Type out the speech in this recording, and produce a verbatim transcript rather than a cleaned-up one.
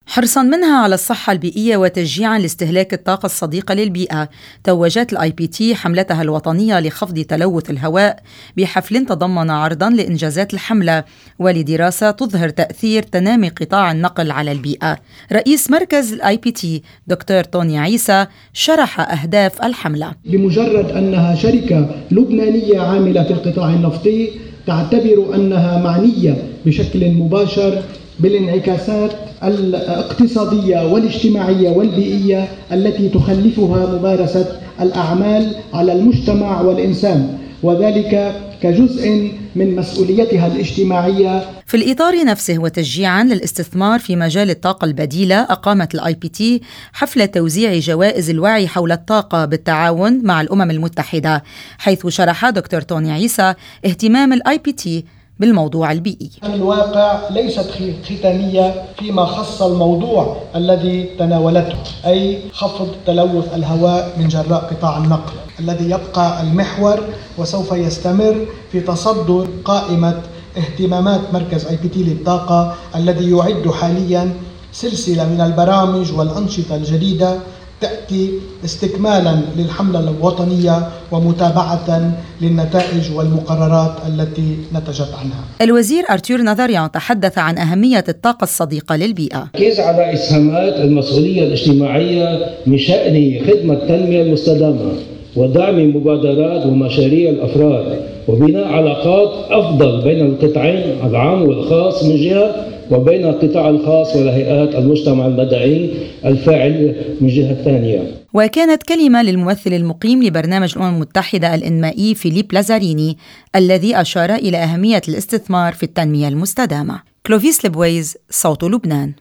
حرصاً منها على الصحة البيئية وتشجيعاً لاستهلاك الطاقة الصديقة للبيئة، توجت الآي بي تي حملتها الوطنية لخفض تلوث الهواء بحفل تضمن عرضاً لإنجازات الحملة ولدراسة تظهر تأثير تنامي قطاع النقل على البيئة. رئيس مركز الآي بي تي دكتور توني عيسى شرح أهداف الحملة. بمجرد أنها شركة لبنانية عاملة في القطاع النفطي تعتبر أنها معنية بشكل مباشر بالانعكاسات الاقتصادية والاجتماعية والبيئية التي تخلفها ممارسة الأعمال على المجتمع والإنسان، وذلك كجزء من مسؤوليتها الاجتماعية. في الإطار نفسه وتشجيعاً للاستثمار في مجال الطاقة البديلة، أقامت الآي بي تي حفل توزيع جوائز الوعي حول الطاقة بالتعاون مع الأمم المتحدة، حيث شرح دكتور توني عيسى اهتمام الآي بي تي بالموضوع البيئي. الواقع ليست ختامية فيما خص الموضوع الذي تناولته، أي خفض تلوث الهواء من جراء قطاع النقل الذي يبقى المحور وسوف يستمر في تصدر قائمة اهتمامات مركز آي بي تي للطاقة الذي يعد حاليا سلسلة من البرامج والأنشطة الجديدة تأتي استكمالا للحملة الوطنية ومتابعة للنتائج والمقررات التي نتجت عنها. الوزير أرتور نظريان تحدث عن أهمية الطاقة الصديقة للبيئة. ركز على إسهامات المسؤولية الاجتماعية من شأن خدمة التنمية المستدامة ودعم مبادرات ومشاريع الأفراد وبناء علاقات أفضل بين القطاعين العام والخاص من جهة وبين القطاع الخاص وهيئات المجتمع المدني الفاعل من جهة ثانية. وكانت كلمة للممثل المقيم لبرنامج الأمم المتحدة الإنمائي فيليب لازاريني الذي أشار إلى أهمية الاستثمار في التنمية المستدامة. كلوفيس لبويز، صوت لبنان.